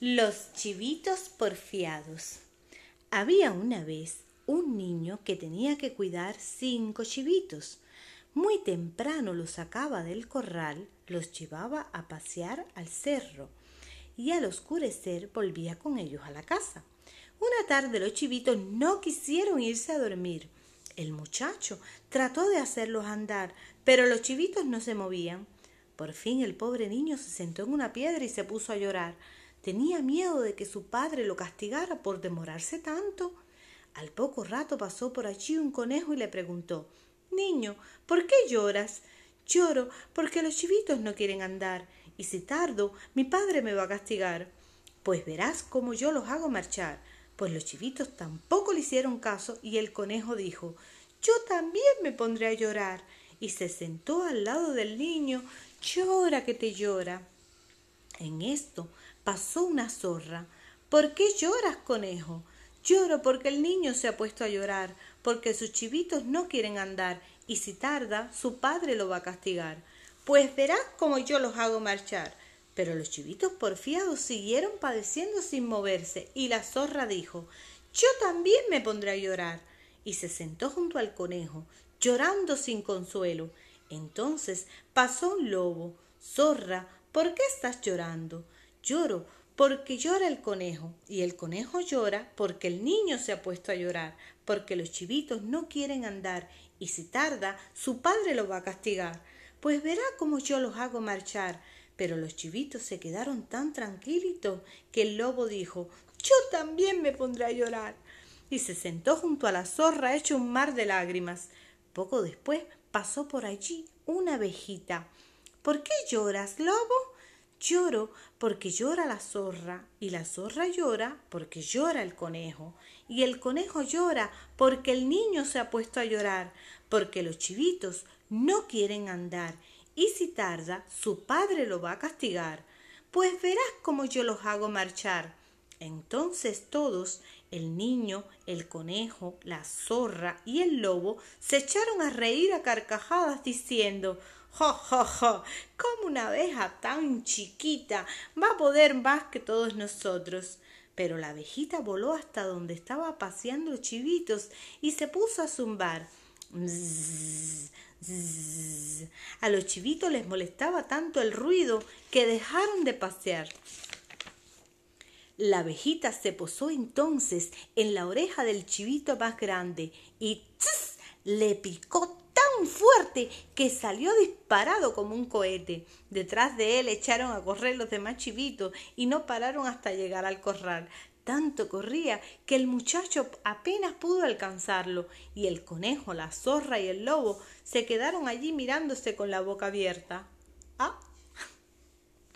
Los chivitos porfiados. Había una vez un niño que tenía que cuidar 5 chivitos. Muy temprano los sacaba del corral, los llevaba a pasear al cerro y al oscurecer volvía con ellos a la casa. Una tarde los chivitos no quisieron irse a dormir. El muchacho trató de hacerlos andar, pero los chivitos no se movían. Por fin el pobre niño se sentó en una piedra y se puso a llorar. Tenía miedo de que su padre lo castigara por demorarse tanto. Al poco rato pasó por allí un conejo y le preguntó: «Niño, ¿por qué lloras?» «Lloro porque los chivitos no quieren andar, y si tardo, mi padre me va a castigar». «Pues verás cómo yo los hago marchar». Pues los chivitos tampoco le hicieron caso y el conejo dijo: «Yo también me pondré a llorar». Y se sentó al lado del niño. «Llora que te llora». En esto pasó una zorra. «¿Por qué lloras, conejo?» «Lloro porque el niño se ha puesto a llorar, porque sus chivitos no quieren andar, y si tarda, su padre lo va a castigar». «Pues verás cómo yo los hago marchar». Pero los chivitos porfiados siguieron padeciendo sin moverse, y la zorra dijo: «Yo también me pondré a llorar». Y se sentó junto al conejo, llorando sin consuelo. Entonces pasó un lobo. «Zorra, ¿por qué estás llorando?» «Lloro porque llora el conejo, y el conejo llora porque el niño se ha puesto a llorar, porque los chivitos no quieren andar, y si tarda, su padre lo va a castigar». «Pues verá cómo yo los hago marchar». Pero los chivitos se quedaron tan tranquilitos que el lobo dijo: «Yo también me pondré a llorar». Y se sentó junto a la zorra hecho un mar de lágrimas. Poco después pasó por allí una abejita. «¿Por qué lloras, lobo?» «Lloro porque llora la zorra, y la zorra llora porque llora el conejo, y el conejo llora porque el niño se ha puesto a llorar, porque los chivitos no quieren andar, y si tarda, su padre lo va a castigar. Pues verás cómo yo los hago marchar». Entonces todos, el niño, el conejo, la zorra y el lobo, se echaron a reír a carcajadas diciendo: «¡Jo, jo, jo! ¿Cómo una abeja tan chiquita va a poder más que todos nosotros?» Pero la abejita voló hasta donde estaba paseando chivitos y se puso a zumbar. Zzz, zzz. A los chivitos les molestaba tanto el ruido que dejaron de pasear. La abejita se posó entonces en la oreja del chivito más grande y ¡tss!, le picó tan fuerte que salió disparado como un cohete. Detrás de él echaron a correr los demás chivitos y no pararon hasta llegar al corral. Tanto corría que el muchacho apenas pudo alcanzarlo, y el conejo, la zorra y el lobo se quedaron allí mirándose con la boca abierta. «¡Ah!